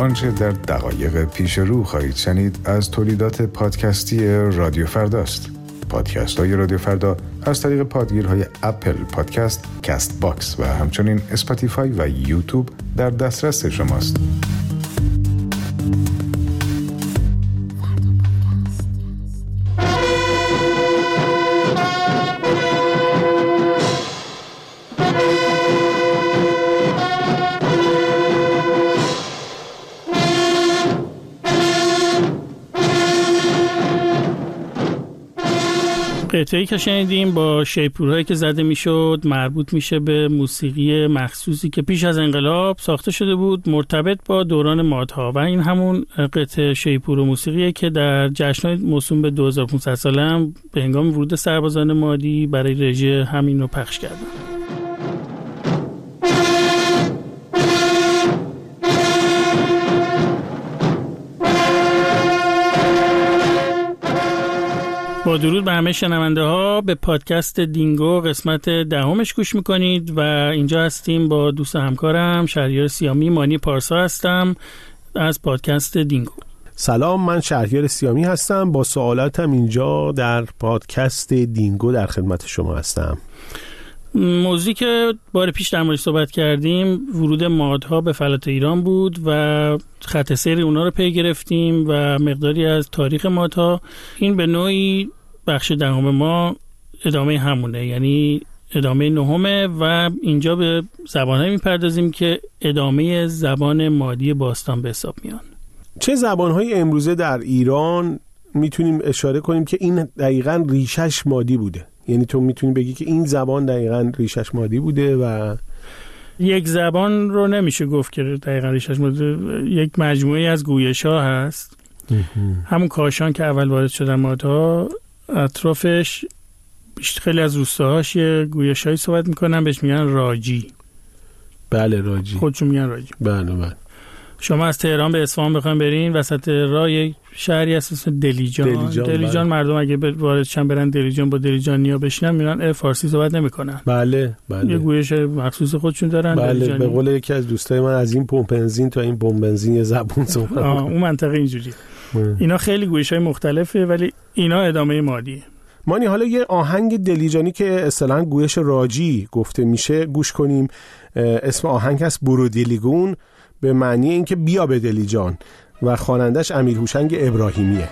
آنچه در دقایق پیش رو خواهید شنید از تولیدات پادکستی رادیو فرداست. پادکست های رادیو فردا از طریق پادگیرهای اپل پادکست، کست باکس و همچنین اسپاتیفای و یوتیوب در دسترس شماست. قطعه‌ای که شنیدیم با شیپورهایی که زده میشد مربوط میشه به موسیقی مخصوصی که پیش از انقلاب ساخته شده بود مرتبط با دوران مادها و این همون قطعه شیپور و موسیقیه که در جشن‌های موسوم به 2500 ساله هم به هنگام ورود سربازان مادی برای رژه همین رو پخش کردن. با درود به همه شنونده ها، به پادکست دینگو قسمت 10 گوش میکنید و اینجا هستیم با دوست همکارم شهریار سیامی. مانی پارسا هستم از پادکست دینگو. سلام، من شهریار سیامی هستم. با سوالاتم اینجا در پادکست دینگو در خدمت شما هستم. موضوعی که بار پیش در موردش صحبت کردیم ورود مادها به فلات ایران بود و خط سیر اونا رو پی گرفتیم و مقداری از تاریخ مادها. این به نوعی بخش 10 ما ادامه همونه، یعنی ادامه 9 و اینجا به زبان‌هایی میپردازیم که ادامه زبان مادی باستان به حساب میان. چه زبان‌های امروزه در ایران میتونیم اشاره کنیم که این دقیقاً ریشش مادی بوده؟ یعنی تو میتونی بگی که این زبان دقیقاً ریشش مادی بوده و یک زبان رو نمیشه گفت که دقیقاً ریشش مادی، یک مجموعه از گویش‌ها هست. همون کاشان که اول وارد شدن مادها، اطرافش خیلی از روستاهاش یه گویش‌هایی صحبت میکنن بهش میگن راجی. بله، راجی، خودشون میگن راجی. بله. شما از تهران به اصفهان بخواید برین، وسط راه یک شهری هست اسم دلیجان مردم اگه وارد شن برن دلیجان با دلیجانیا بشینن میرن فارسی صحبت نمیکنن. بله. یه گویش مخصوص خودشون دارن. بله، به قول یکی از دوستای من از این پمپ بنزین تا این پمپ بنزین یه زبون صحبت اون منطقه اینجوریه. اینا خیلی گویش‌های مختلفه ولی اینا ادامه مادیه. مانی، حالا یه آهنگ دلیجانی که اصطلاحاً گویش راجی گفته میشه گوش کنیم. اسم آهنگ هست برو دلیگون، به معنی اینکه بیا به دلیجان و خوانندش امیر هوشنگ ابراهیمیه.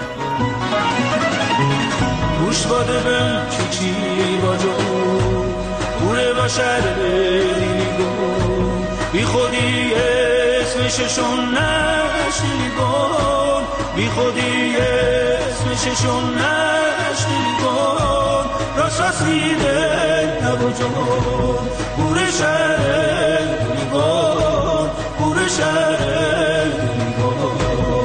گوش باده بم چی باجو کوره باشر دلیگون بی خودی اسمششون نشنیگون بی خودی اسمششون نشنیگون راست رسیده نبوجون کوره شهر دلیگون کوره شهر دلیگون.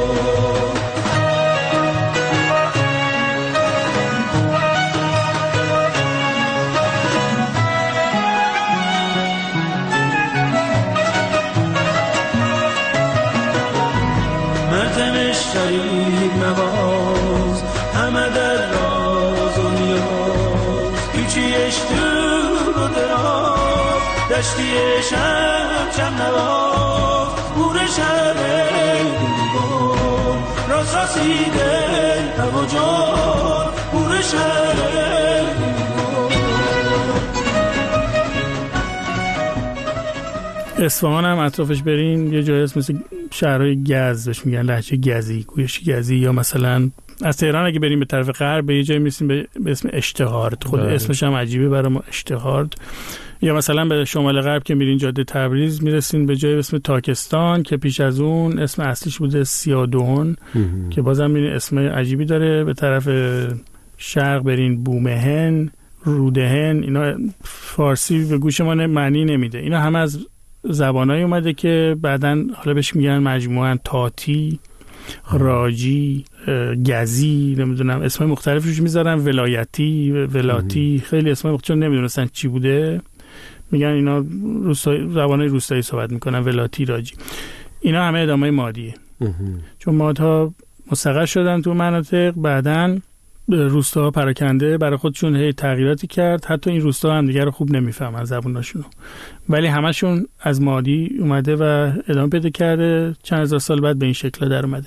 شریف نواز همه در راز و نیاز پیچیش دور و دراز دشتیش هم چم نواز گوره شهر دلیگون راست رسیده نو جان گوره شهر دلیگون. اصفهان هم اطرافش برین یه جایی هست مثل شهرهای گز بهش میگن لهجه گزی، گویش گزی. یا مثلا از تهران اگه بریم به طرف غرب به یه جایی میرسیم به اسم اشتهارد، خود اسمش هم عجیبه برای ما، اشتهارد. یا مثلا به شمال غرب که میرین جاده تبریز میرسین به جایی به اسم تاکستان که پیش از اون اسم اصلیش بوده سیادون که بازم میرین اسم عجیبی داره. به طرف شرق برین بومهن، رودهن. اینا فارسی به گوش ما معنی نمیده. اینا همه از زبانایی اومده که بعدن حالا بهش میگن مجموعاً تاتی، راجی، گزی، نمیدونم اسمای مختلفش میذارن، ولایتی، ولاتی، خیلی اسمای مختلف نمیدونستن چی بوده میگن اینا زبانای روستایی صحبت میکنن، ولاتی، راجی. اینا همه ادامه مادیه. چون مادها مستقر شدن تو مناطق، بعدن روستاها پراکنده برای خودشون هی تغییراتی کرد، حتی این روستاها هم دیگه رو خوب نمیفهمن زبوناشونو، ولی همشون از مادی اومده و ادامه پیدا کرده، چند هزار سال بعد به این شکل در اومده.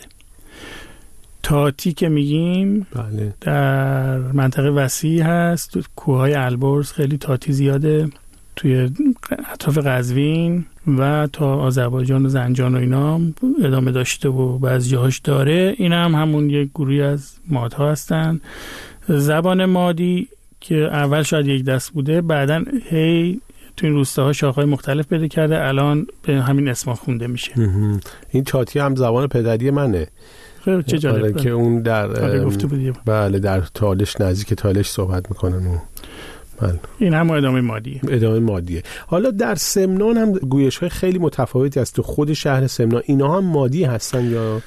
تاتی که میگیم بله. در منطقه وسیع هست، تو کوههای البرز خیلی تاتی زیاده، توی اطراف قزوین و تا آذربایجان و زنجان و اینا ادامه داشته و بعضی جاهاش داره. این هم همون یک گروهی از مادها هستن. زبان مادی که اول شاید یک دست بوده، بعدن هی تو این روستاها شاخه‌های مختلف پیدا کرده، الان به همین اسما خونده میشه. این تاتی هم زبان پدری منه. چه جالب که اون در گفته بودی. بله در تالش، نزدیک تالش صحبت میکنن و بله. این هم ادامه مادیه. ادامه مادیه. حالا در سمنان هم گویش‌های خیلی متفاوتی هست. تو خود شهر سمنان اینا هم مادی هستن یا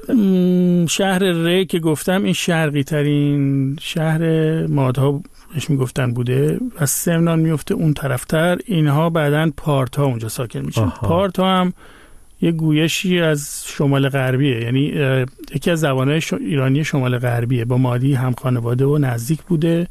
شهر ری که گفتم این شرقی ترین شهر مادها بهش میگفتن بوده و سمنان میفته اون طرفتر. اینها بعدن پارتها اونجا ساکن میشن. پارتها هم یه گویشی از شمال غربیه، یعنی یکی از زبانهای ایرانی شمال غربیه، با مادی هم خانواده و نزدیک بوده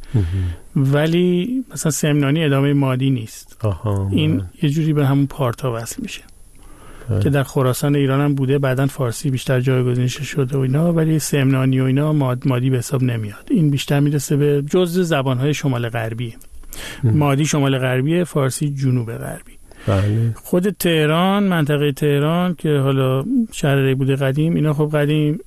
ولی مثلا سمنانی ادامه مادی نیست. این یه جوری به همون پارتا وصل میشه که در خراسان ایران هم بوده، بعدن فارسی بیشتر جایگزین شده و اینا، ولی سمنانی و اینا مادی به حساب نمیاد. این بیشتر میرسه به جزء زبانهای شمال غربیه. مادی شمال غربیه، فارسی جنوب غربی. بله. خود تهران، منطقه تهران که حالا شهر ری بوده قدیم، اینا خب قدیم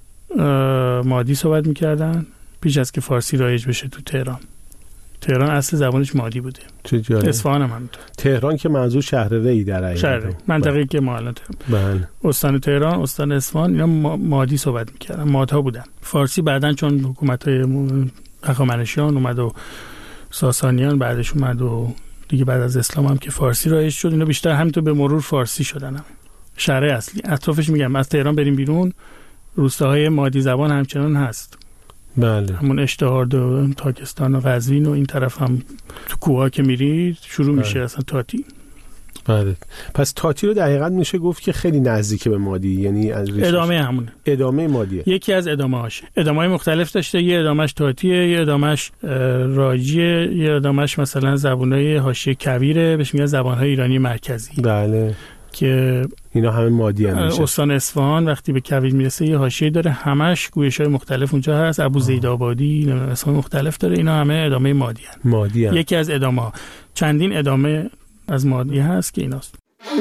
مادی صحبت میکردن پیش از که فارسی رایج بشه تو تهران. تهران اصل زبانش مادی بوده. چه جالب. اصفهان هم همینطور. تهران که منظور شهر ری در حقیقت. شهر ری. منطقه‌ای که ما الان بله. استان تهران، استان اصفهان، اینا مادی صحبت میکردن، مادها بودن. فارسی بعدن چون حکومت‌های هخامنشیان اومد و ساسانیان بعدش اومد و دیگه بعد از اسلام هم که فارسی رایج شد، اینا بیشتر همینطور به مرور فارسی شدن. هم شهر اصلی اطرافش میگم از تهران بریم بیرون روستاهای مادی زبان همچنان هست. بله. همون اشتهارد و تاکستان و قزوین و این طرف هم تو کوها که میرید شروع میشه اصلا تاتی. بله. پس تاتی رو در حقیقت میشه گفت که خیلی نزدیک به مادی، یعنی از ادامه همونه. ادامه مادیه. یکی از ادامه‌هاش. ادامه‌های مختلف داشته، یه ادامهش تاتیه، یه ادامهش راجیه، یه ادامهش مثلا زبان‌های حاشیه کویره، بهش میگن زبان‌های ایرانی مرکزی. بله. که اینا همه مادی هستن. استان اصفهان وقتی به کویر میرسه یه حاشیه داره، همش گویش‌های مختلف اونجا هست. ابوزیدآبادی اسم مختلف داره، اینا همه ادامه مادی هستن. مادی هستن. یکی از ادامه‌ها. چندین ادامه از مادی هست که ایناست.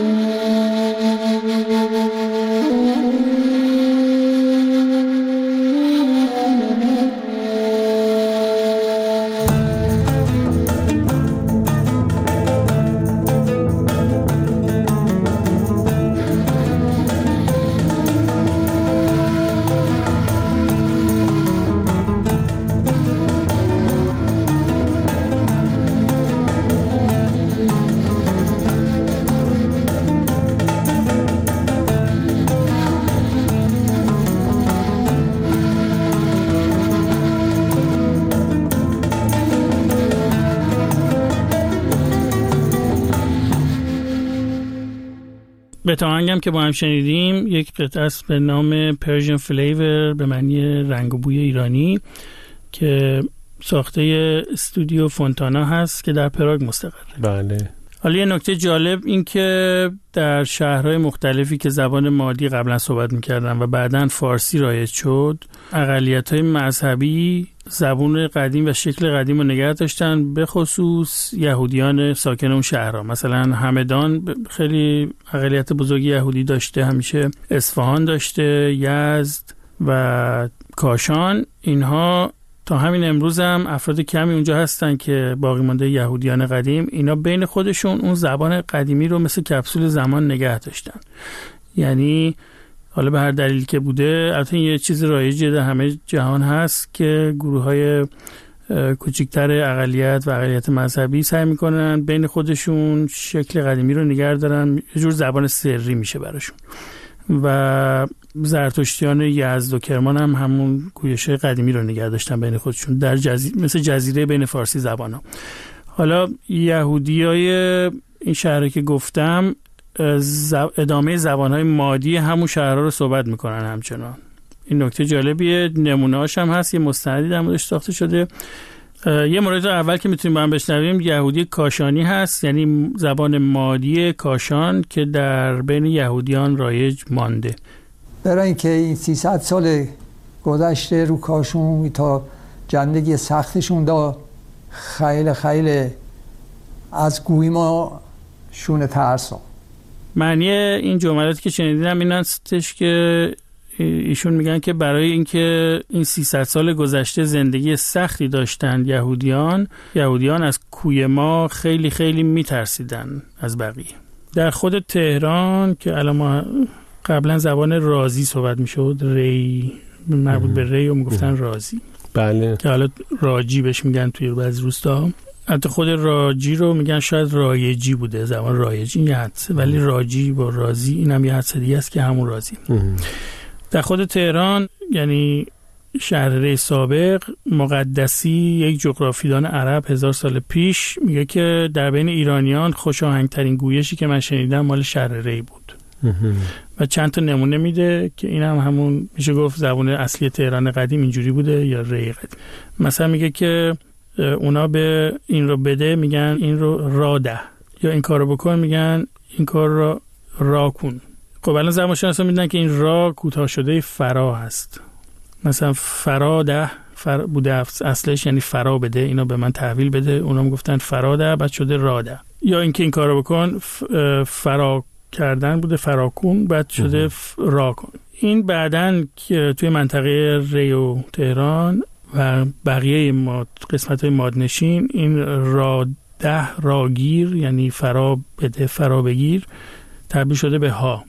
به تاهنگم که با هم شنیدیم یک قطعه است به نام Persian Flavor به معنی رنگ و بوی ایرانی که ساخته استودیو فونتانا هست که در پراگ مستقره. بله. حالا یه نکته جالب این که در شهرهای مختلفی که زبان مادی قبلا صحبت میکردن و بعداً فارسی رایج شد، اقلیت‌های مذهبی زبان قدیم و شکل قدیم رو نگه داشتن، به خصوص یهودیان ساکن اون شهرها. مثلا همدان خیلی اقلیت بزرگی یهودی داشته، همیشه اصفهان داشته، یزد و کاشان. اینها تا همین امروز هم افراد کمی اونجا هستن که باقی مانده یهودیان قدیم. اینا بین خودشون اون زبان قدیمی رو مثل کپسول زمان نگه داشتن. یعنی حالا به هر دلیل که بوده، البته یه چیز رایجی در همه جهان هست که گروه‌های کوچکتر اقلیت و اقلیت مذهبی سعی میکنن بین خودشون شکل قدیمی رو نگه دارن، یه جور زبان سری میشه براشون. و زرتشتیان یزد و کرمان هم همون گویش قدیمی رو نگه داشتن بین خودشون در مثل جزیره بین فارسی زبان‌ها. حالا یهودیای این شهری که گفتم ادامه زبان‌های مادی همون شهرها رو صحبت میکنن همچنان. این نکته جالبیه. نمونه‌هاش هم هست، یه مستندی در موردش ساخته شده. یه مورد اول که میتونیم با هم بشنویم یهودی کاشانی هست، یعنی زبان مادی کاشان که در بین یهودیان رایج مانده. برای اینکه این 300 سال گذشته رو کاشون تا زندگی سختشون دا خیلی از گوی ما شونه ترسون. معنی این جملاتی که شنیدیم این هستش که ایشون میگن که برای اینکه این 300 سال گذشته زندگی سختی داشتن یهودیان از کوی ما خیلی خیلی میترسیدن از بقیه. در خود تهران که الان ما قبلا زبان رازی صحبت میشد، ری مربوط به ری و میگفتن رازی، بله، که حالا راجی بهش میگن توی بعضی روستا. حتی خود راجی رو میگن شاید رایجی بوده، زبان رایجی یه حدسه، ولی راجی با رازی این هم یه حدسه دیگه است که همون رازی. در خود تهران یعنی شهر ری سابق، مقدسی یک جغرافیدان عرب 1000 سال پیش میگه که در بین ایرانیان خوش آهنگترین گویشی که من شنیدم مال شهر ری بود و چند تا نمونه میده که این هم همون میشه گفت زبان اصلی تهران قدیم اینجوری بوده یا ری قدیم. مثلا میگه که اونا به این رو بده میگن این رو را ده، یا این کار رو بکن میگن این کار رو را کن. خب الان زبان شناسا میدونن که این را کوتاه شده فرا هست. مثلا فرا ده بوده اصلش یعنی فرا بده، اینو به من تحویل بده، اونا میگفتن فرا ده بعد شده را ده. یا اینکه این کارو بکن فرا کردن بوده فرا کن بعد شده را کن. این بعدن که توی منطقه ری و تهران و بقیه قسمت‌های مادنشین این را ده راگیر یعنی فرا بده فرا بگیر تبدیل شده به ها.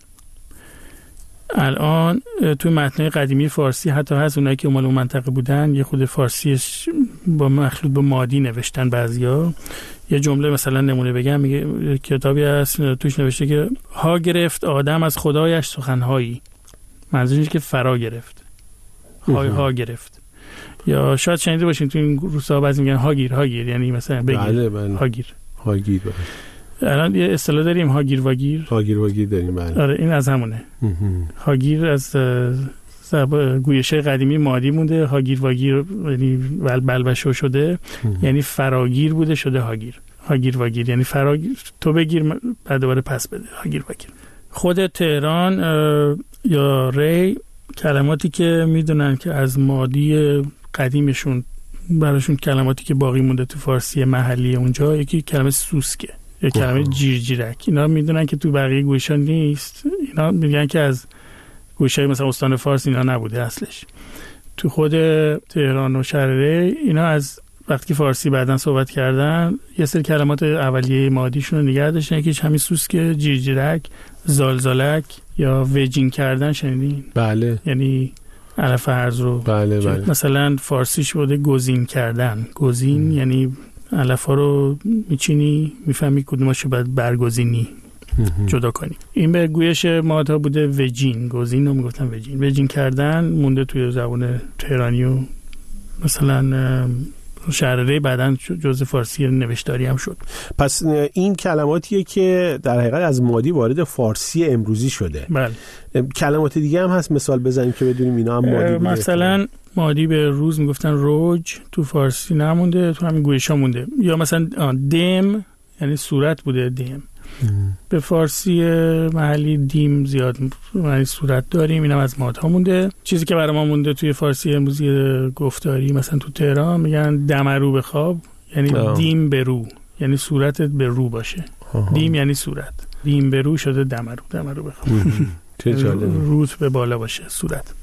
الان توی متن‌های قدیمی فارسی حتی هست اونایی که مال اون منطقه بودن یه خود فارسیش با مخلوط به مادی نوشتن. بعضیا یه جمله مثلا نمونه بگم، میگه کتابی هست توش نوشته که ها گرفت آدم از خدایش سخنهایی، منظورش که فرا گرفت، ها گرفت. یا شاید شنیده باشین تو این روستا بعضی میگن هاگیر یعنی مثلا بگیر. بله. هاگیر الان یه اصطلاح داریم هاگیر واگیر داریم. بله. آره این از همونه. هاگیر از گویشه قدیمی مادی مونده، هاگیر واگیر یعنی بلبشو شده یعنی فراگیر بوده شده هاگیر واگیر یعنی فراگیر تو بگیر بعد دوباره پس بده، هاگیر واگیر. خود تهران یا ری کلماتی که میدونن که از مادی قدیمشون براشون کلماتی که باقی مونده تو فارسی محلی اونجا، یکی کلمه سوسکه یا کلمه جیرجیرک، اینا میدونن که تو بقیه گویشا نیست. اینا میگن که از گویشای مثلا استان فارس اینا نبوده اصلش. تو خود تهران و شهر ری اینا از وقتی فارسی بعدن صحبت کردن یه سری کلمات اولیه مادیشون رو نگه داشتن، یکیش همین سوسکه، جیرجیرک، زالزالک یا وجین کردن شنیدین؟ بله. یعنی علف هرز رو بله. مثلا فارسیش بوده گزین کردن. گزین یعنی علف ها رو میچینی میفهمی کدوماشو باید برگزینی جدا کنی. این به گویش مادها بوده وجین، گزین رو میگفتن وجین کردن مونده توی زبان تهرانی و مثلا شهر ری بعدن جزء فارسی نوشتاری هم شد. پس این کلماتیه که در حقیقت از مادی وارد فارسی امروزی شده. بله. کلمات دیگه هم هست مثال بزنیم که بدونیم اینا هم مادی بوده. مثلا مادی به روز میگفتن روج، تو فارسی نمونده، تو همین گویشا مونده. یا مثلا دم یعنی صورت بوده، دم به فارسی محلی دیم زیاد یعنی صورت داریم، اینم از مادها مونده. چیزی که برای ما مونده توی فارسی امروزی گفتاری مثلا تو تهران میگن دمرو به خواب یعنی دیم به رو یعنی صورتت به رو باشه. دیم یعنی صورت، دیم به رو شده دمرو به خواب روت به بالا باشه صورت.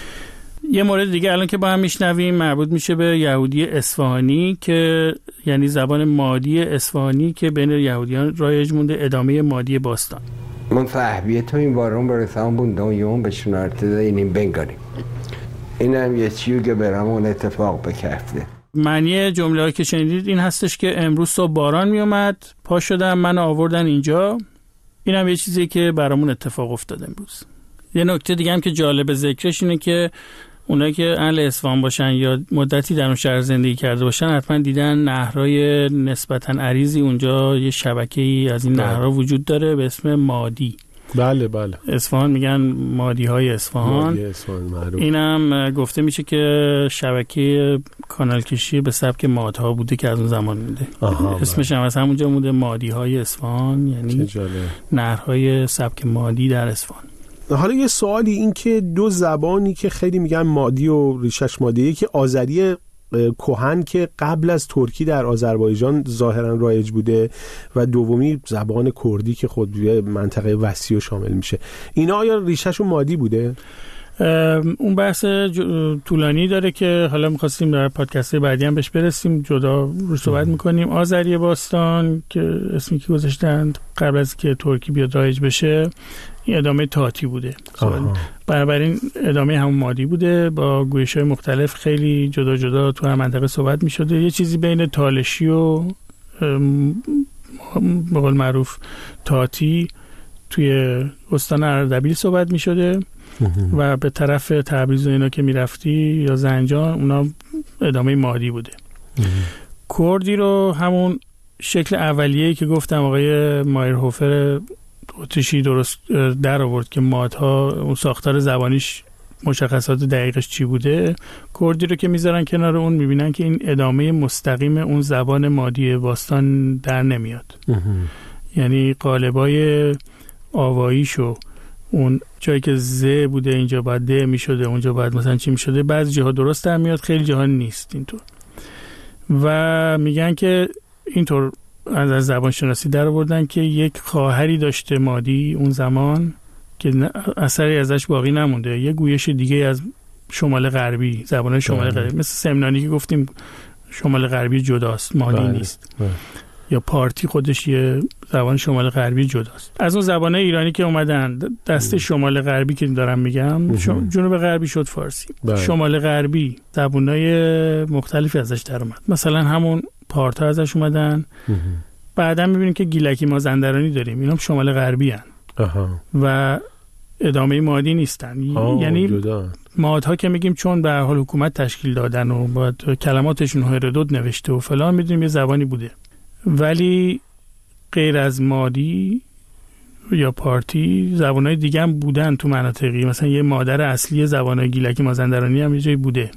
یه مورد دیگه الان که با هم میشنویم مربوط میشه به یهودی اصفهانی که یعنی زبان مادی اصفهانی که بین یهودیان رایج مونده، ادامه مادی باستان. من صاحبیتیم varım برسان بوندم یوم به شنارته اینیم بنگاریم. اینم یه چیزی که برامون اتفاق بکفته. معنی جمله که شنیدید این هستش که امروز صبح باران میومد، پا شدم من آوردن اینجا. اینم یه چیزی که برامون اتفاق افتاد امروز. یه نکته دیگه هم که جالب ذکرش اینه که اونایی که اهل اصفهان باشن یا مدتی در اون شهر زندگی کرده باشن حتما دیدن نهرهای نسبتاً عریضی اونجا، یه شبکه‌ای از این نهرها وجود داره به اسم مادی. بله بله. اصفهان میگن مادی های اصفهان. اینم گفته میشه که شبکه کانال کشی به سبک مادها بوده که از اون زمان مونده. اسمش هم از همونجا مونده، مادی های اصفهان، یعنی نهرهای سبک مادی در اصفهان. حالا یه سوالی، این که دو زبانی که خیلی میگن مادی و ریشش مادیه، که آذری کهن که قبل از ترکی در آذربایجان ظاهرا رایج بوده و دومی زبان کردی که خود یه منطقه وسیع شامل میشه، اینا آیا ریشه‌شون مادی بوده؟ اون بحث طولانی داره که حالا می‌خواستیم در پادکست بعدی هم بهش برسیم، جدا رو صحبت می‌کنیم. آذری باستان که اسمی که گذاشتن قبل از که ترکی بیاد رایج بشه، این ادامه تاتی بوده. بنابراین ادامه همون مادی بوده با گویش‌های مختلف، خیلی جدا جدا تو هر منطقه صحبت می‌شده. یه چیزی بین تالشی و به قول معروف تاتی توی استان اردبیل صحبت می‌شده و به طرف تبریز و اینا که میرفتی یا زنجان، اونا ادامه مادی بوده. کردی رو همون شکل اولیه‌ای که گفتم آقای مایرهوفر اتریشی درست در آورد که مادها اون ساختار زبانیش مشخصات دقیقش چی بوده، کردی رو که میذارن کنار اون میبینن که این ادامه مستقیم اون زبان مادی باستان در نمیاد. یعنی قالبای آواییشو، اون جایی که ز بوده اینجا باید د میشده، اونجا باید مثلا چی میشده، بعضی جاها درست در میاد، خیلی جاها نیست اینطور. و میگن که اینطور از زبان شناسی در آوردن که یک خواهری داشته مادی اون زمان که اثری ازش باقی نمونده، یه گویش دیگه از شمال غربی، زبان شمال غربی، مثل سمنانی که گفتیم شمال غربی جداست، مادی نیست. یا پارتی خودش یه زبان شمال غربی جداست از اون زبان‌های ایرانی که اومدن. دسته شمال غربی که دارم میگم، جنوب غربی شد فارسی. شمال غربی زبان‌های مختلفی ازش در اومد، مثلا همون پارتا ازش اومدن. بعدا میبینیم که گیلکی مازندرانی داریم، اینا شمال غربی هن و ادامه مادی نیستن. یعنی مادها که میگیم چون به هر حال حکومت تشکیل دادن و باید کلماتشون هرودوت نوشته و فلان، میدونیم یه زبانی بوده. ولی غیر از مادی یا پارتی زبانهای دیگه هم بودن تو مناطقی، مثلا یه مادر اصلی زبانهای گیلکی مازندرانی هم یه جایی بوده.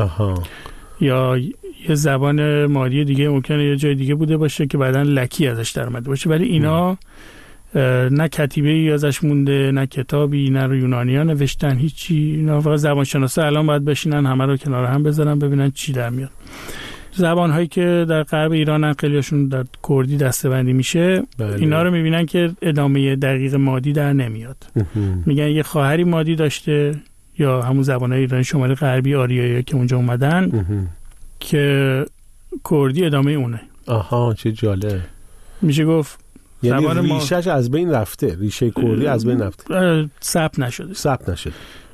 یا یه زبان مادی دیگه ممکنه یه جای دیگه بوده باشه که بعداً لکی ازش در اومده باشه، ولی اینا نه کتیبه‌ای ازش مونده، نه کتابی، نه رو یونانی‌ها نوشتن، هیچی. اینا فقط زبانشناسا الان باید بشینن همه رو کنار هم بذارن ببینن چی در میاد. زبان‌هایی که در غرب ایران خیلیشون در کردی دسته‌بندی میشه، اینا رو میبینن که ادامه دقیق مادی در نمیاد. میگن یه خواهری مادی داشته، یا همون زبان‌های ایرانی شمال غربی آریایی که اونجا اومدن که کردی ادامه اونه. چه جالب. میشه گفت یعنی ریشه‌اش از بین رفته، ریشه کردی از بین رفته، ثبت نشده.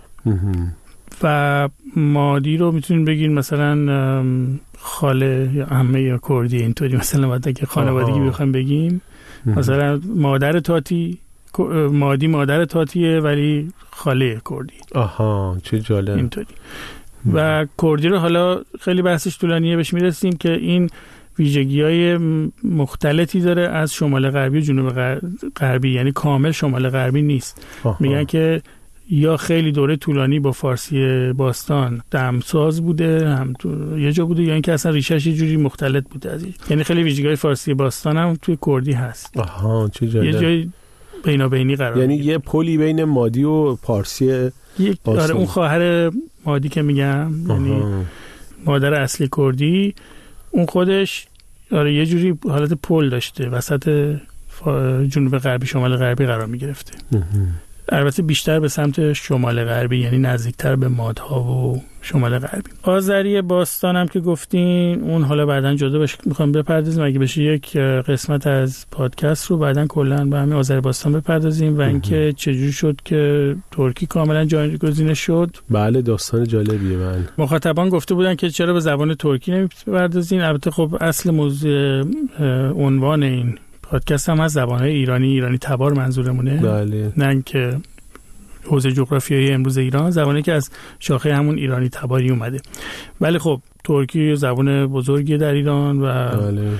و مادی رو میتونین بگین مثلا خاله یا عمه یا کردی، اینطوری مثلا وقتی که خانوادگی بخوایم بگیم، مثلا مادر تاتی، مادی مادر تاتیه ولی خاله کردی. چه جالب. اینطوری. و کردی رو حالا خیلی بحثش طولانیه، بهش میرسیم که این ویژگی‌های مختلفی داره از شمال غربی و جنوب غربی، یعنی کامل شمال غربی نیست. میگن که یا خیلی دوره طولانی با فارسی باستان دمساز بوده، هم یه جا بوده، یا اینکه اصلا ریشش یه جوری مختلط بوده از این. یعنی خیلی ویژگی‌های فارسی باستان هم توی کردی هست. چه جالب. یه جای بینابینی قرار، یعنی یه پلی بین مادی و پارسی باستان. اون خواهر مادی که میگم، یعنی مادر اصلی کردی، اون خودش یه جوری حالت پل داشته، وسط جنوب غربی شمال غربی قرار میگرفته. البته بیشتر به سمت شمال غربی، یعنی نزدیکتر به مادها و شمال غربی. آذری باستان هم که گفتین، اون حالا بعداً جدا میخوام بپردازیم، اگه بشه یک قسمت از پادکست رو بعداً کلاً به همین آذری باستان بپردازیم و اینکه چجوری شد که ترکی کاملاً جایگزین شد. بله، داستان جالبیه. من مخاطبان گفته بودن که چرا به زبان ترکی نمیپردازین. البته خب اصل موضوع عنوان این پادکست هم از زبان‌های ایرانی تبار منظورمونه. بله. نه که حوزه جغرافیایی امروز ایران، زبانی که از شاخه همون ایرانی تباری اومده. ولی خب ترکی زبان بزرگی در ایران و بله.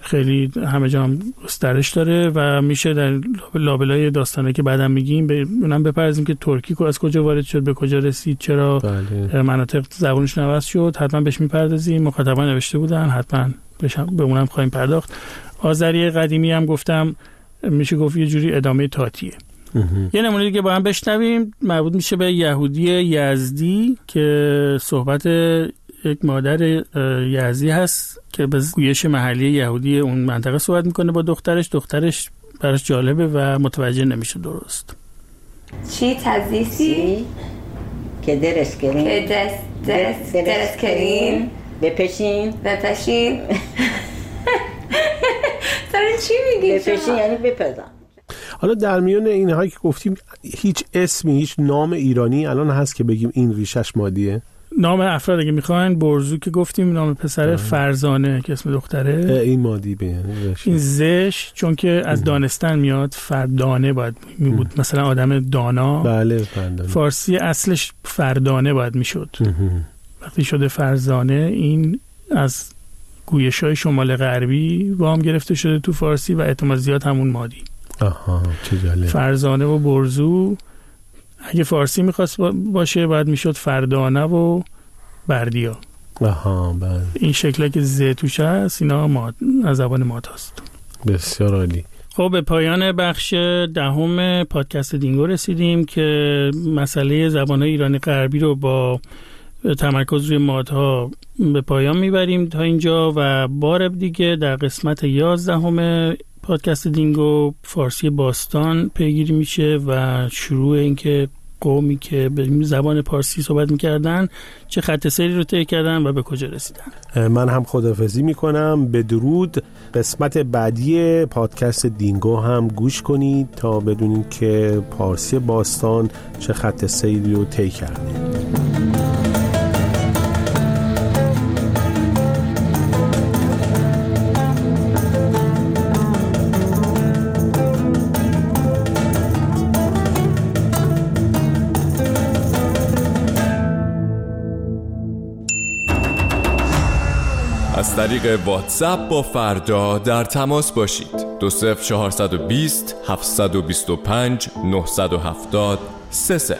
خیلی همه جا هم گسترش داره و میشه در لابلای داستانه که بعدم میگیم اونم بپرزیم که ترکی از کجا وارد شد، به کجا رسید، چرا مناطق زبانش عوض شد، حتما بهش میپردازیم. مخاطبان نوشته بودن، حتما به اونم خواهیم پرداخت. آذری قدیمی هم گفتم میشه گفت یه جوری ادامه تاتیه. یه نمونه دیگه با هم بشنویم، مربوط میشه به یهودی یزدی که صحبت یک مادر یزدی هست که به گویش محلی یهودی اون منطقه صحبت میکنه با دخترش براش جالبه و متوجه نمیشه درست. چی تزیسی؟ که درست کرین. که درست کرین. بپشین. چی میگی؟ بپشین یعنی بپزن. حالا در میون اینهایی که گفتیم هیچ اسمی، هیچ نام ایرانی الان هست که بگیم این ریشش مادیه؟ نام افراد اگه میخواین، برزو که گفتیم، نام پسر فرزانه که اسم دختره، این مادی بیه. این زش چون که از دانستن میاد، فردانه باید میبود، مثلا آدم دانا. بله فردانه. فارسی اصلش فردانه باید میشد. وقتی شده فرزانه، این از گویش‌های شمال غربی وام گرفته شده تو فارسی و احتمال زیاد همون مادی. آها چه جالب. فرزانه و برزو اگه فارسی میخواست باشه باید میشد فردانه و بردیا. آها بله. این شکلی که ز توش هست اینا از زبان ماد هست. بسیار عالی. خب به پایان بخش 10 پادکست دینگو رسیدیم که مسئله زبان‌های ایرانی غربی رو با تمرکز روی مادها به پایان میبریم تا اینجا و بار دیگه در قسمت 11 پادکست دینگو فارسی باستان پیگیری میشه و شروع اینکه قومی که به زبان پارسی صحبت میکردن چه خط سیری رو طی کردن و به کجا رسیدن. من هم خداحافظی میکنم. به درود. قسمت بعدی پادکست دینگو هم گوش کنید تا بدونید که پارسی باستان چه خط سیری رو طی کرده. از طریق واتساپ با فردا در تماس باشید. 20420 725 970 30.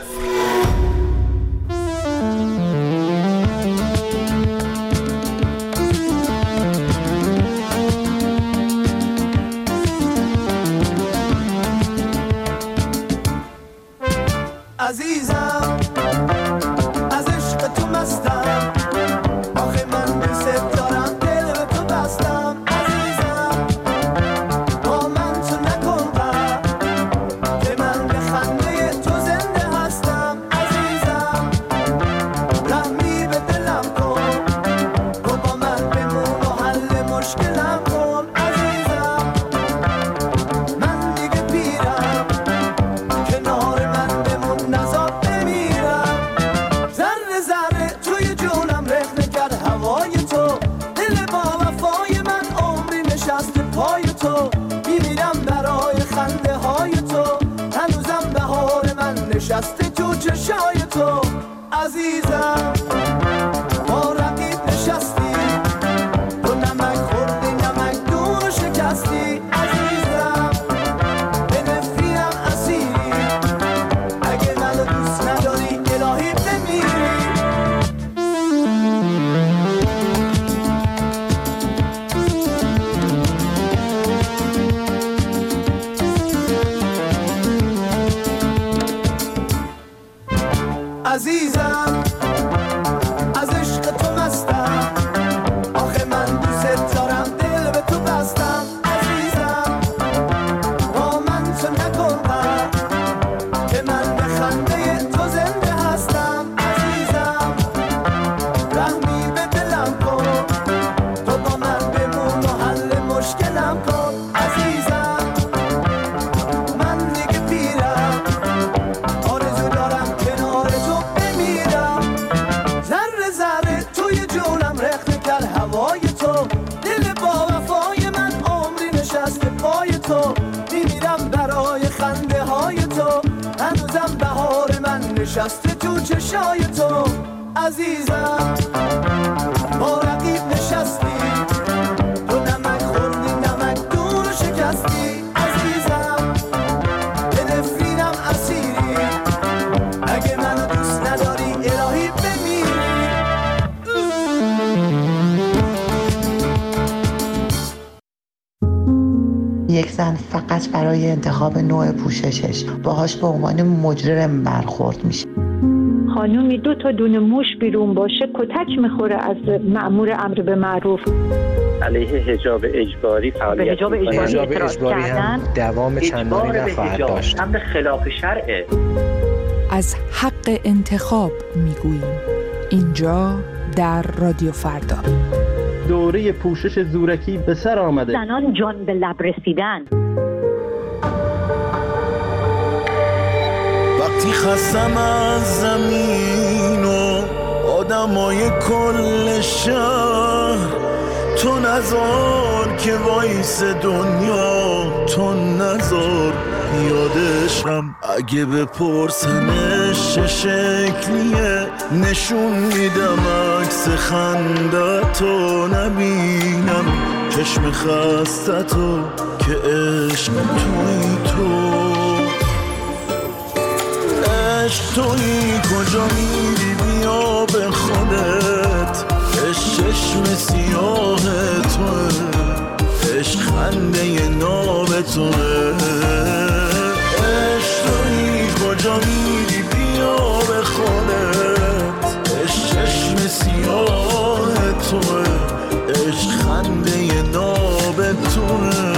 عزیزم از عشق تو مستم، آخه من دوست دارم، دل به تو بستم. عزیزم با من تو نکن غم، که من به خنده تو زنده هستم. عزیزم رحمی به دلم کن، تو با من بمون و حل مشکلم کن. عزیزم من دیگه پیرم، کنار من بمون نزار بمیرم. ذره ذره توی جونم رخنه کرد هوای تو، دل با وفای من عمری نشسته پای تو. میمیرم برای خنده های تو، هنوزم بهار من نشسته تو چشای تو. عزیزم ما رقیب نشستی، تو نمک خوردی نمک دون شکستی. عزیزم به نفریم اسیری، اگه منو دوست نداری الهی بمیری. عزیزم از عشق تو مستم، آخه من دوست دارم، دل به تو بستم. عزیزم با من تو نکن غم، که من به خنده تو زنده هستم. عزیزم رحمی به دلم کن، تو با من بمون و حل مشکلم کن. عزیزم من دیگه پیرم، آرزو دارم کنار تو بمیرم. ذره ذره توی جونم رخنه کرد هوای تو، دل با وفای من عمری نشسته پای تو. میمیرم برای خنده های تو، هنوزم بهار من نشسته تو چشای تو. عزیزم با رقیب نشستی، تو نمک خوردی یک زن فقط برای انتخاب نوع پوششش باهاش به عنوان مجرم برخورد میشه. خانومی 2 تا دونه موش بیرون باشه کتک میخوره از مأمور امر به معروف. علیه حجاب اجباری فعالیت حجاب اجباری هم دوام چندانی نخواهد داشت. امر خلاف شرعه. از حق انتخاب میگوییم اینجا در رادیو فردا. دوره پوشش زورکی به سر آمده. زنان جان به لب رسیدن. وقتی خستم از زمین و آدمای کل شهر، تو نذار که وایس دنیا، تو نذار یادشم. اگه بپرسنش چه شکلیه نشون میدم عکس خندتو، نبینم چشم خستتو که عشق توی تو. عشق توی کجا میری بیا به خودت، عشق چشم سیاه توه، عشق خنده ناب توه. عشق توی کجا میری بیا به خودت، عشق چشم سیاه توه، عشق خنده ناب توه.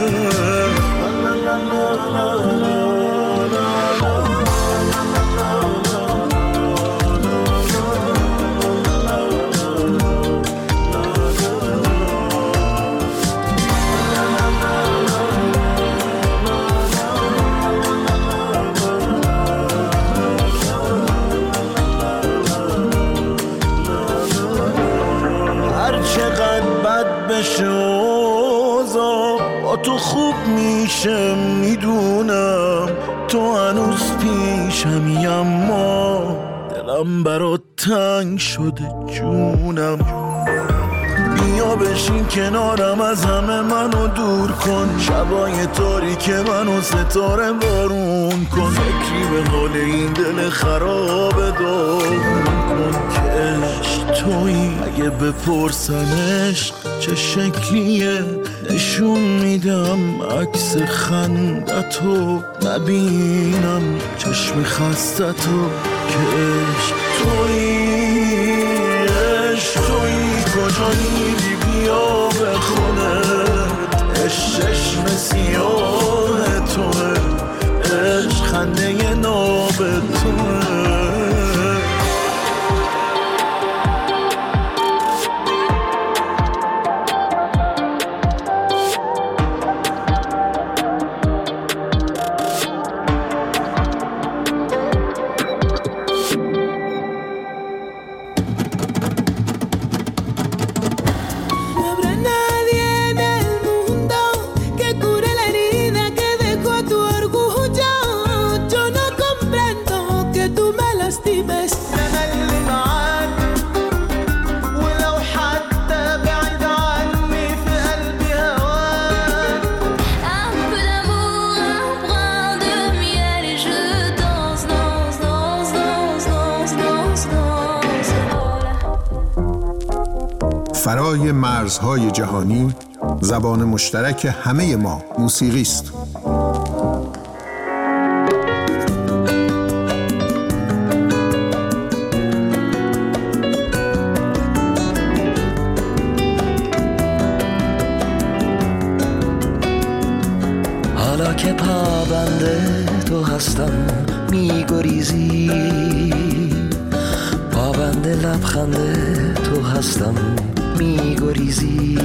شوزا با تو خوب میشه میدونم، تو هنوز پیشمی اما دلم برات تنگ شده جونم. بیا بشین کنارم از همه منو دور کن، شبای تاریک منو ستاره بارون کن. فکری به حال این دل خراب داغون کن که عشق تویی. اگه بپرسنش چه شکلیه نشون میدم عکس خندتو، نبینم چشم خستتو که عشق تویی. عشق تویی کجا میری بیا به خودت، عشق چشم سیاه توه، عشق خنده ناب توه. فرای مرزهای جهانی، زبان مشترک همه ما موسیقی است. حالا که پابنده تو هستم میگریزی، پابنده لبخنده تو هستم میگریزی،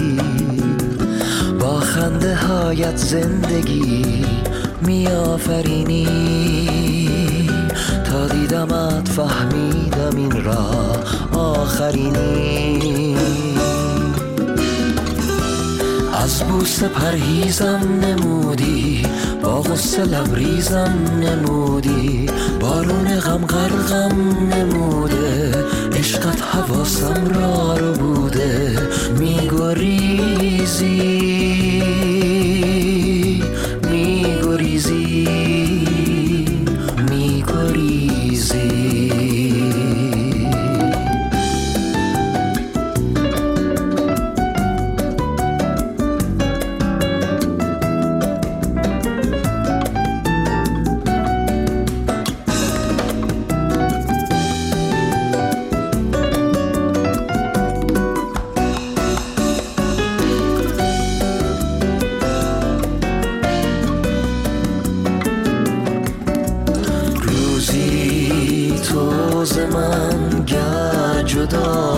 با خنده هایت زندگی میآفرینی. تا دیدمت فهمیدم این راه آخرینی. از بوسه پرهیزم نمودی، با غصه لبریزم نمودی، بارون غم غرقم نموده، عشقت حواسم را رو بوده. میگریزی میگریزی میگریزی.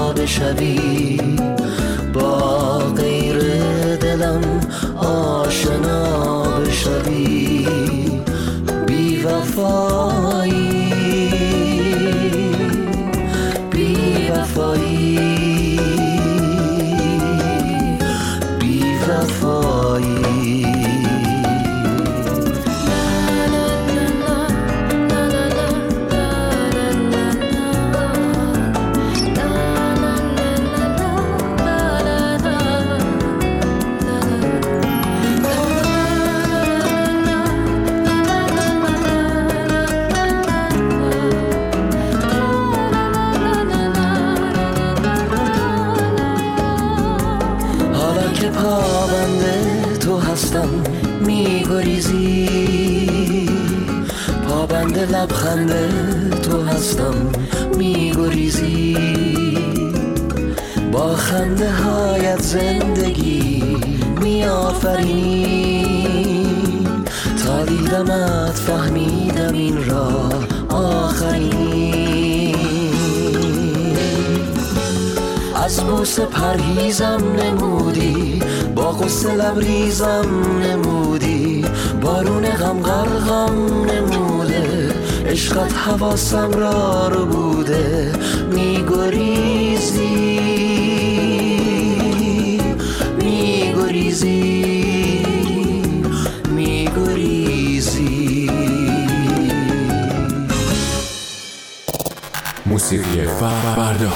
بشوی، با غیر دلم آشنا بشوی. بی وفایی، بی وفایی، بی وفایی. میگریزی، پابند لبخند تو هستم میگریزی. با خنده هایت زندگی میآفرینی، تا دیدمت فهمیدم این راه آخرین. از بوسه پرهیزم نمودی، با غصه لبریزم نمودی. بارون غم غرقم نموده، عشقت حواسم را رو بوده. میگریزی، میگریزی، میگریزی. موسیقی فردا.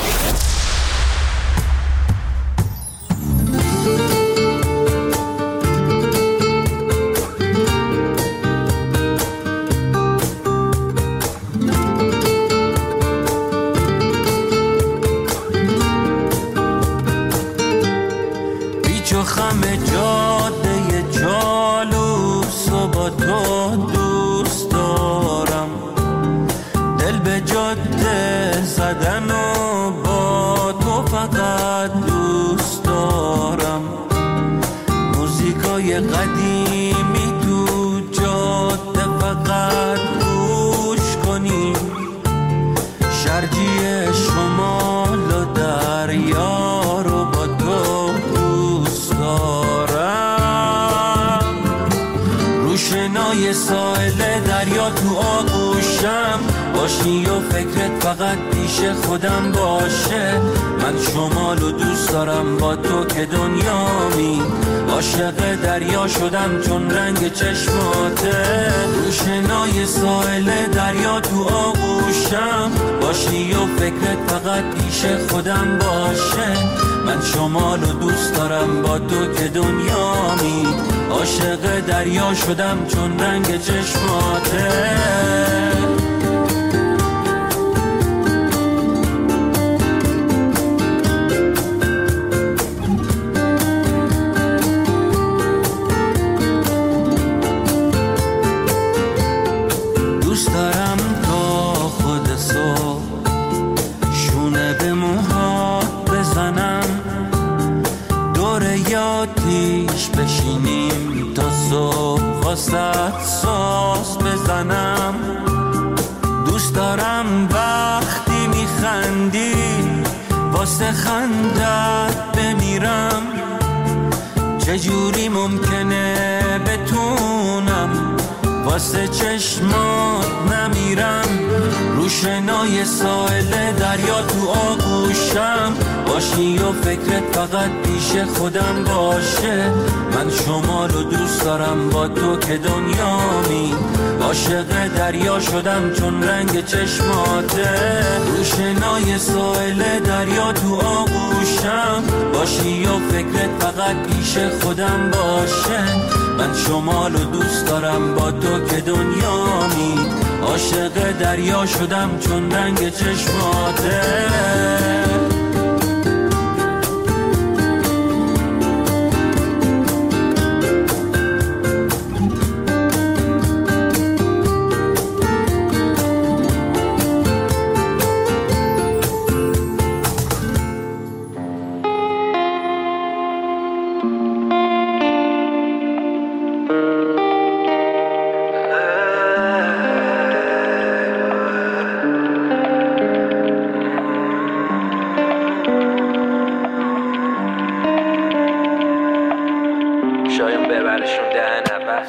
قدیمی تو جاده فقط گوش کنی، شرجی شمال و دریا رو با تو دوست دارم. روشنای ساحل دریا تو آغوشم باشی و فکرت فقط پیش خودم باشه. من شمال و دوست دارم با تو که دنیامی، عاشق دریا شدم چون رنگ چشماته. روشنای ساحل دریا تو آغوشم باشی و فکرت فقط پیش خودم باشه. من شمال و دوست دارم با تو که دنیامی، عاشق دریا شدم چون رنگ چشماته. بشینیم تا صبح واسه ساز بزنم. دوست دارم وقتی میخندی واسه خندت بمیرم. چجوری ممکنه بتونم واسه چشمات نمیرم. روشنای ساحل دریا تو آغوشم باشی و فکرت فقط پیش خودم باشه. من شمال و دوست دارم با تو که دنیامی، عاشق دریا شدم چون رنگ چشماته. روشنای ساحل دریا تو آغوشم باشی و فکرت فقط پیش خودم باشه. من شمال و دوست دارم با تو که دنیامی، عاشق دریا شدم چون رنگ چشماته.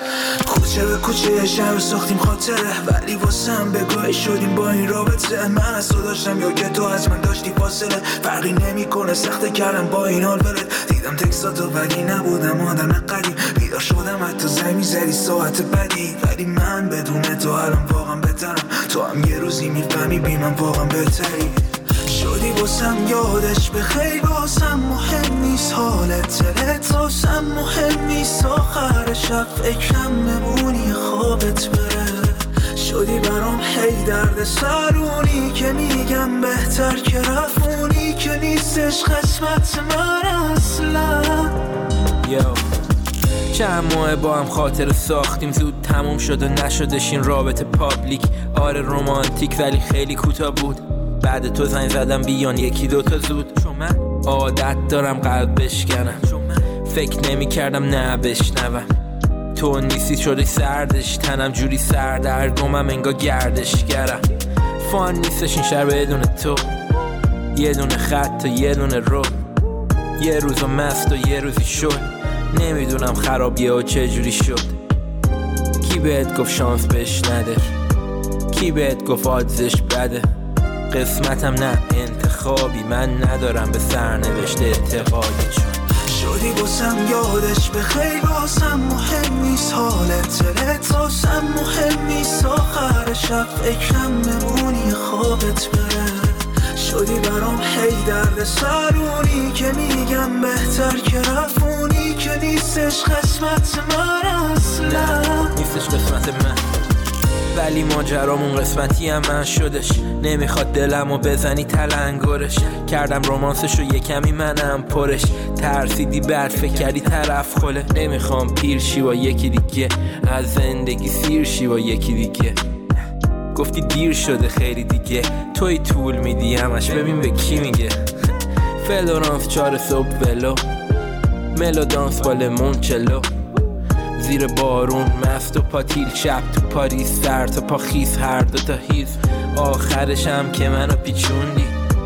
کوچه به کوچه شهر ساختیم خاطره، ولی واسم بگاهی شدیم با این رابطه. من از تو داشتم یا که تو از من داشتی فاصله، فرقی نمیکنه سخته کردم با این حال برد. دیدم تکساتو ولی نبودم آدم قدیم، بیدار شدم حتی زنگ میزدی ساعت بدی، ولی من بدون تو الان واقعا بهترم. تو هم یه روزی میفهمی بی من واقعا بهتری. شدی واسم یادش به خیلی، واسم مهم نیست حالت دلت، واسم مهم نیست آخر شب فکرم بمونی خوابت بره. شدی برام هی درد سرونی که میگم بهتر که رفونی، که نیستش قسمت من اصلا. چند ماه با هم خاطر ساختیم، زود تموم شد و نشدش این رابطه پابلیک. آره رومانتیک ولی خیلی کوتاه بود. بعد تو زنگ زدم بیان یکی دوتا زود، چون من عادت دارم قلب بشکنم، چون من فکر نمی کردم نه بشنوم. تو نیستی شدی سردش، تنم جوری سردرگمم انگار گردشگرم. فان نیستش این شهر بدون تو، یه دونه خط و یه دونه رو، یه روزو مست و یه روزی شد. نمیدونم خرابیه و چه جوری شد. کی بهت گفت شانس بهش نده، کی بهت گفت آدزش بده. قسمتم نه انتخابی، من ندارم به سرنوشت اعتقادی. شدی واسم یادش به خیلی، واسم مهم نیست حالت دلت، واسم مهم نیست آخر شب فکرم بمونی خوابت بره. شدی برام هی درد سرونی که میگم بهتر که رفونی، که نیستش قسمت من اصلا. نیستش قسمت من، ولی ماجرامون قسمتی هم من شدش. نمیخواد دلمو بزنی تلنگرش، کردم رومانسشو یه کمی منم پرش. ترسیدی بعد فکر کردی طرف خله. نمیخوام پیر شی با یکی دیگه، از زندگی سیر شی با یکی دیگه. گفتی دیر شده خیلی دیگه، توی طول میدی همش ببین به کی میگه. فلورانس 4 صبح ولو، ملودانس با لیمونچلو، زیر بارون مست و پاتیل، شب تو پاریس سر تا پا خیس، هر دو تا هیز. آخرش هم که منو پیچوندی،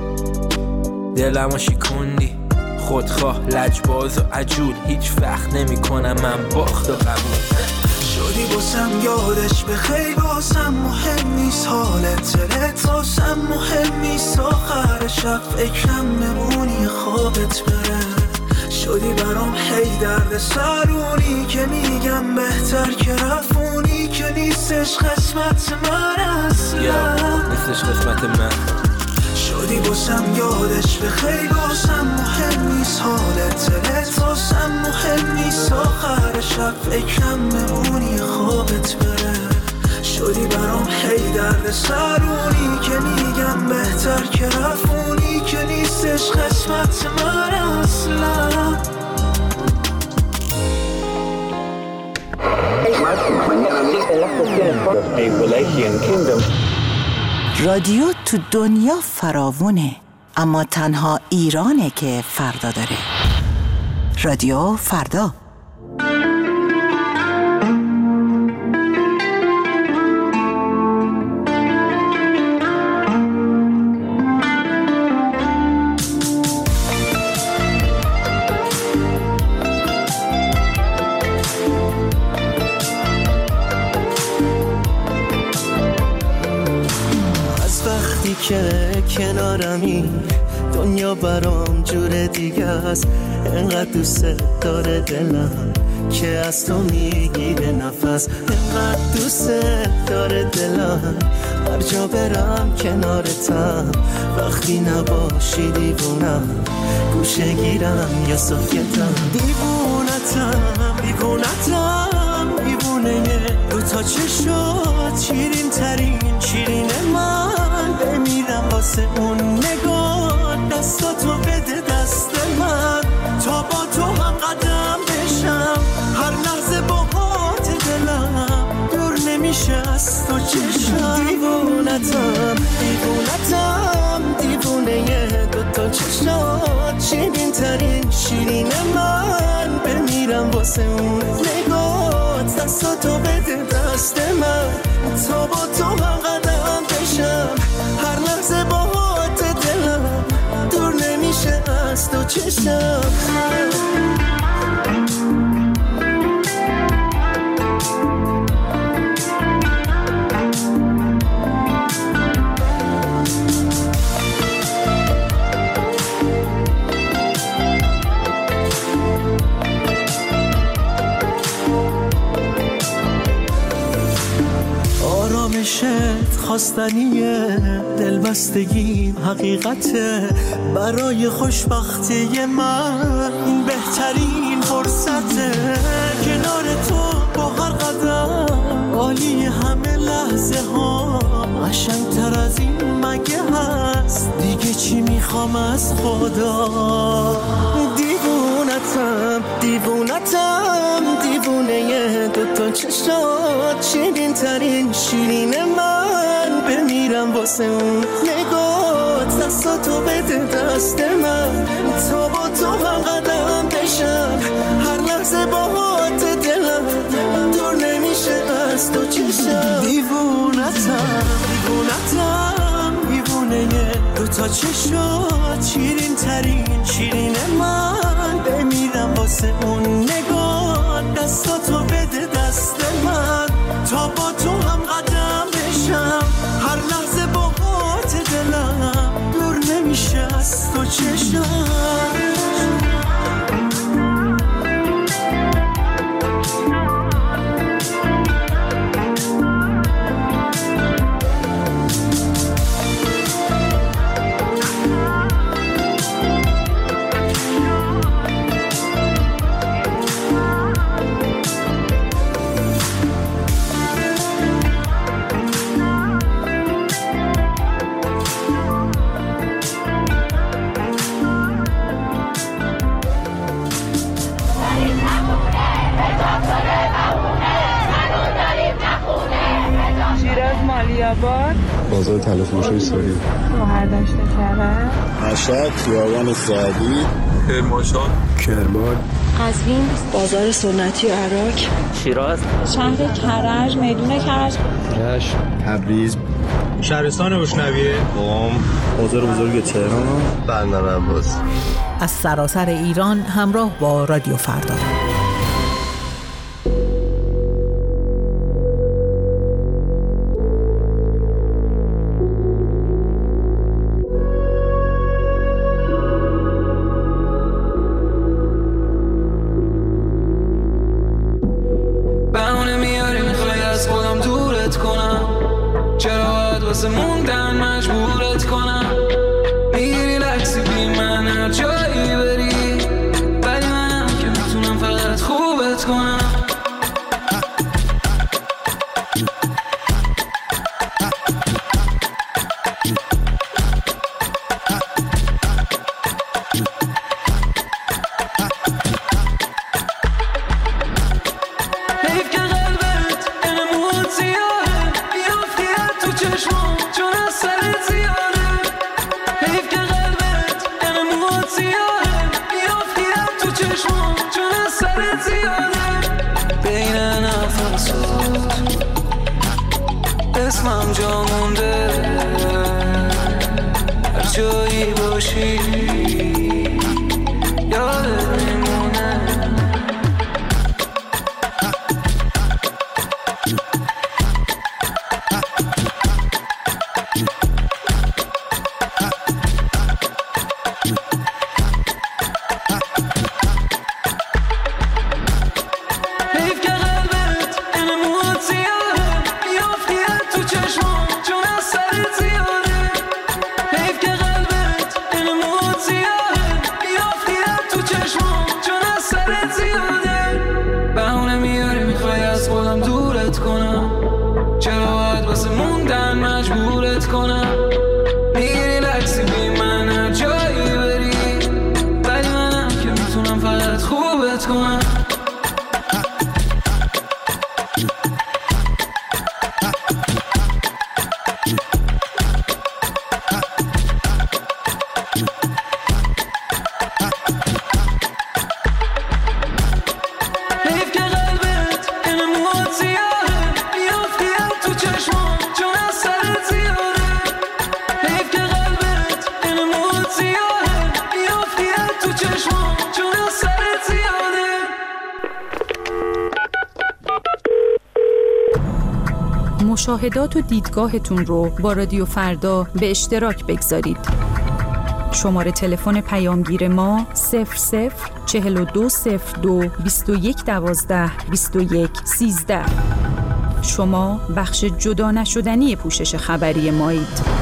دلمو شکوندی. خودخواه لجباز و عجول، هیچ وقت نمی کنم من باخت و قبول. شدی واسم یادش به خیلی، واسم مهم نیست حالت دلت، واسم مهم نیست آخر شب فکرم بمونی خوابت بره. شدی برام هی درد سرونی که میگم بهتر که رفونی، که نیستش قسمت من اصلا. نیستش قسمت من. شدی واسم یادش به خیلی، واسم مهم نیست حالت دلت، واسم مهم نیست آخر شب فکرم بمونی خوابت بره. شدی برام هی درد سرونی که میگم بهتر که رفونی، که نیستش قسمت من اصلا. رادیو تو دنیا فراوونه، اما تنها ایرانه که فردا داره. رادیو فردا. که کنارمی دنیا برام جور دیگه است. انقدر دوست داره دلم که از تو میگیره نفس. انقدر دوست داره دلم هر جا برم کنارتم. وقتی نباشی دیوونم، گوشه گیرم یا ساکتم. دیوونتم دیوونتم دیوونه دوتا چشات، شیرین ترین شیرین من. بمیرم واسه اون نگاه، دستاتو بده دست من تا با تو هم قدم بشم. هر لحظه با هات دلم دور نمیشه از تو چشم. دیوونتم دیوونتم دیوونه دوتا چشات، شیرین ترین شیرین من. بمیرم واسه اون نگاه، دستاتو بده دست من تا با تو هم قدم بشم. هر لحظه با هات دلم دور نمیشه از تو چشم. خواستنیه، دلبستگیم حقیقته. برای خوشبختی من این بهترین فرصته. کنار تو با هر قدم عالی همه لحظه ها. قشنگتر از این مگه هست؟ دیگه چی میخوام از خدا؟ دیوونتم دیوونه دوتا چشات، شیرین ترین شیرین من. بمیرم واسه اون نگات، دستاتو بده دست من تا با تو هم قدم بشم. هر لحظه باهات دلم دور نمیشه از تو چشم. دیوونتم دیوونه دوتا چشات، شیرین ترین شیرین من. بمیرم واسه اون نگاه، دستاتو بده دست من تا با تو هم قدم بشم. هر لحظه با هات دلم دور نمیشه از تو چشم. بازار تلفروشی سوری، برداشت کرد، مشهد، خیابان سعدی، کرمانشاه، کرمان، قزوین، بازار سنتی عراق، شیراز، شهر کرج، میدون کرج، رشت، تبریز، شهرستان گشنویه، قم، بازار بزرگ تهران، بندر عباس. از سراسر ایران همراه با رادیو فردا. اسمم جا مونده، هر جایی باشی یادت میمونه. مشاهدات و دیدگاهتون رو با رادیو فردا به اشتراک بگذارید. شماره تلفن پیامگیر ما 00420221122113. شما بخش جدا نشدنی پوشش خبری مایید.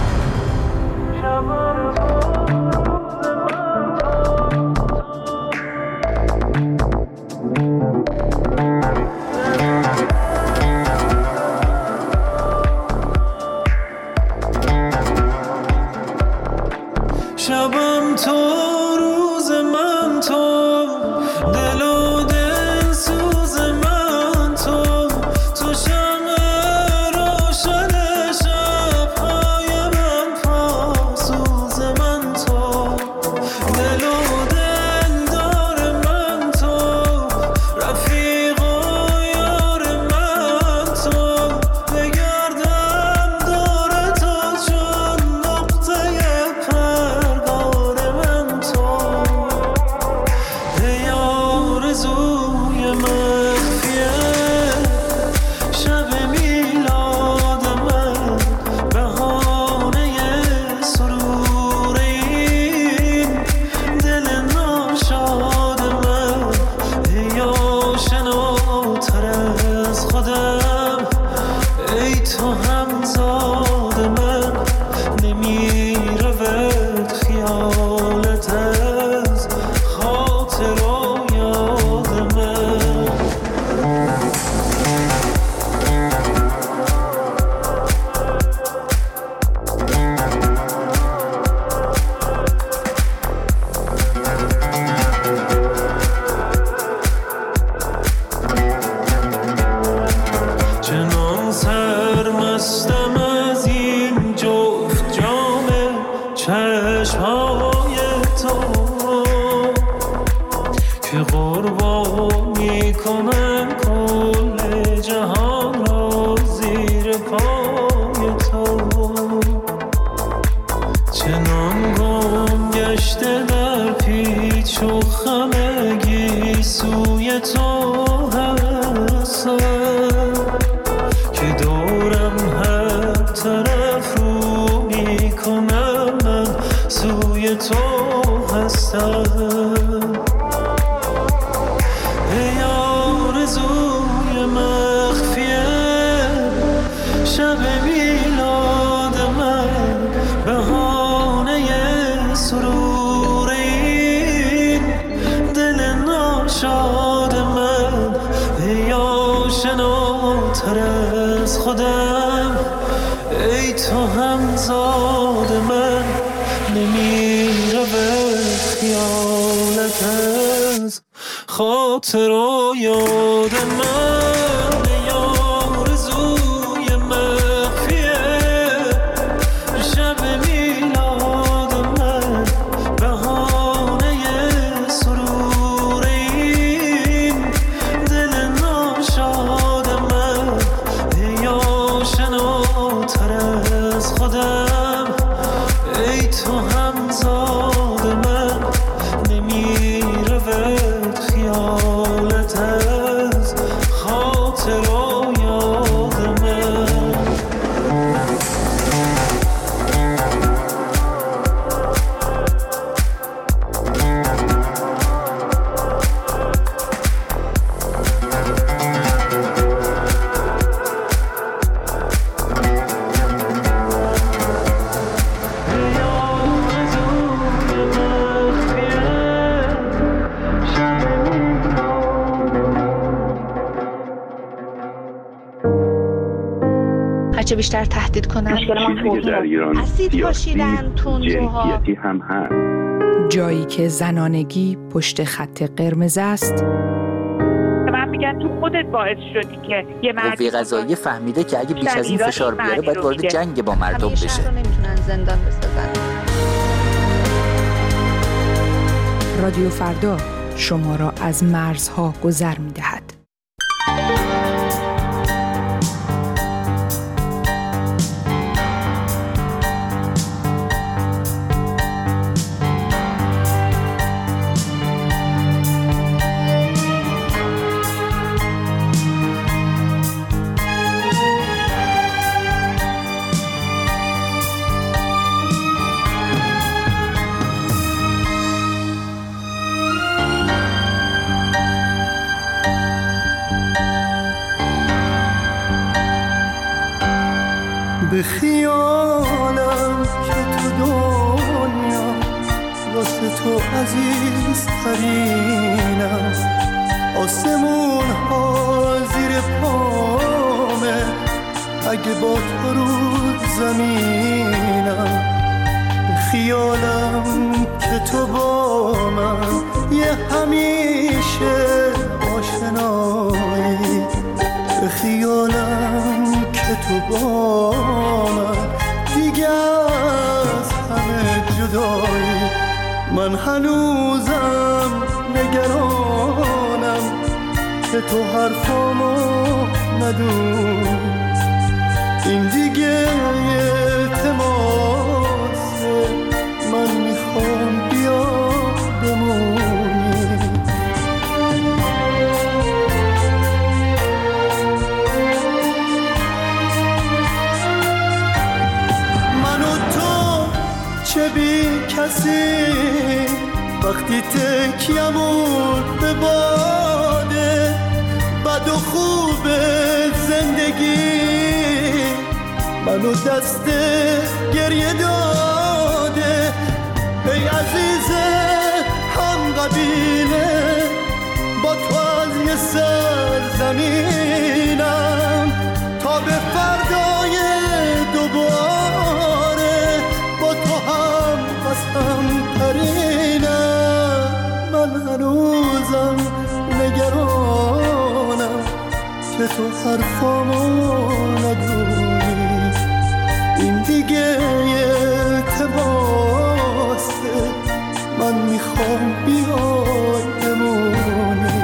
شبم تو روز من تو دل و دل سوز من تو شمع روشن شب‌های من پاسوز من تو دل و دل دار من تو رفیق و یار من تو بگردم دور تو چون نقطه چشمهای تو که قربانی کنم کل جهان را زیر پای تو، چنان گم گشته در پیچ و خمگی سوی تو هستم که دورم هر طرف رو میکنم، من سوی تو هستم. ای آرزوی مخفیه شب میلاد من، بهانه سرور این دل ناشاد من، ای آشناتر از خودم، ای تو همزاد من، نمی رود خیالت از خاطر و یاد من. ای آرزوی مخفیه شب میلاد من، بهانه سرور این دل ناشاد من، ای آشناتر از خودم، ای تو همزاد من، نمی رود خیالت از خاطر و یاد من. هرچه بیشتر تهدید کنن چیزی که در ایران اسید پاشیدن تندروها، جنسیتی هم هست. جایی که زنانگی پشت خط قرمز است. من میگن تو خودت باعث شدی که یه قوه قضاییه فهمیده که اگه بیش از این فشار بیاره باید وارد جنگ با مردم بشه. شهر رو نمیتونن زندان بسازن. رادیو فردا شما را از مرزها گذر می‌دهد. به خیالم که تو دنیا واسه تو عزیز ترینم، آسمون ها زیر پامه اگه با تو رو زمینم. به خیالم که تو با من یه همیشه آشنایی، به خیالم که تو با من دیگه از همه جدایی. من هنوزم نگرانم که تو حرفامو ندونی، این دیگه التماسه، من میخوام بیا بمونی. من و تو چه بی کسی وقتی تکیمون به باده، بد و خوب زندگی منو دست گریه داده. ای عزیز هم قبیله با تو از یه سرزمینم، تا به فردای دوباره با تو هم قسم ترینم. من هنوزم نگرانم که تو حرفامو ندونی، این دیگه التماسه، من میخوام بیای بمونی.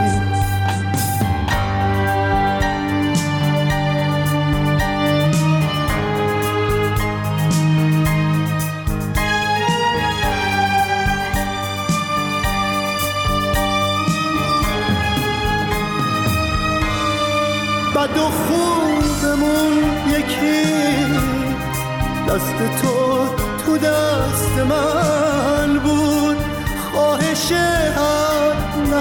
بد و خوبمون یکی، دست تو تو دست من بود، خواهش هر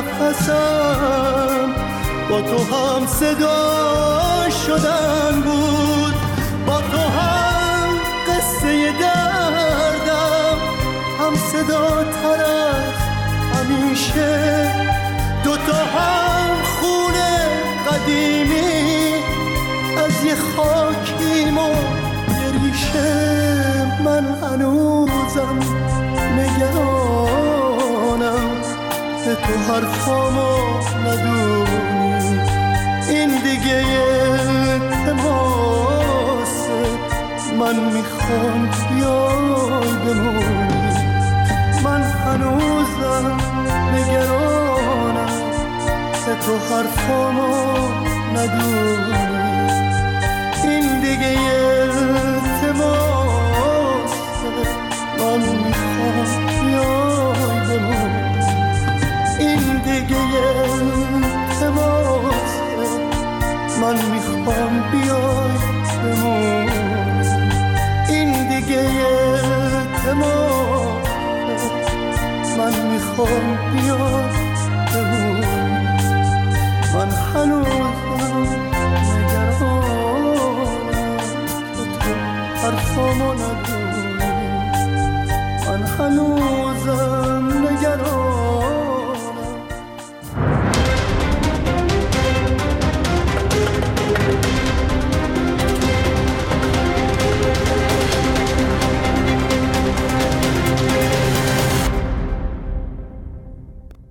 نفسم با تو هم صدا شدن بود، با تو هم قصه دردم هم صدا تر از همیشه، دوتا هم خونه قدیمی از یه خاکیم و یه ریشه. من هنوزم نگرانم که تو حرفامو ندونی، این دیگه التماسه، من میخوام بیای بمونی. من هنوزم نگرانم که تو حرفامو ندونی، این دیگه التماسه، من میخوام بیای بمونی، این دیگه التماسه، من میخوام بیای بمونی، این دیگه التماسه، من میخوام بیای بمونی. من هنوزم نگرانم که تو حرفامو ندونی، من هنوزم